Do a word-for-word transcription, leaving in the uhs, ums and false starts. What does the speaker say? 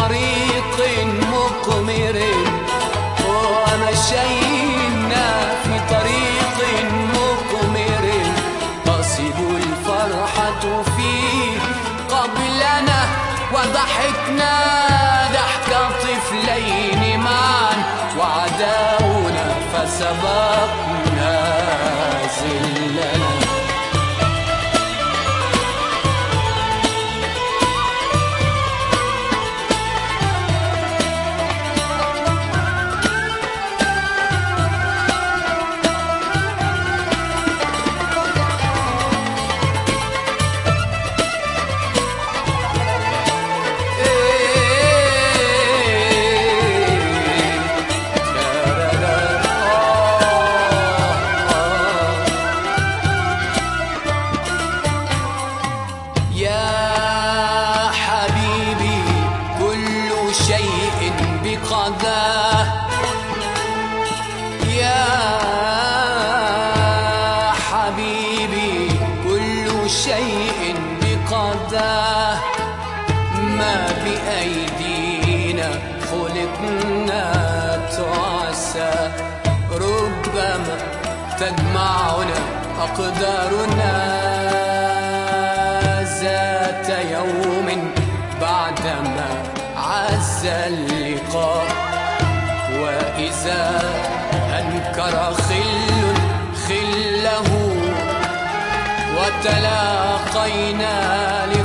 طريق مقمر، ومشينا في طريق مقمر تصب الفرحة فيه قبلنا، وضحكنا ضحك طفلين معا، وعداونا فسبقنا زلنا. بقضاه يا حبيبي، كل شيء بقضاه، ما بأيدينا خلقنا تعسى، ربما تجمعنا أقدارنا ذات يوم بعدما عز اللقاء، وإذا أنكر خل خله وتلاقينا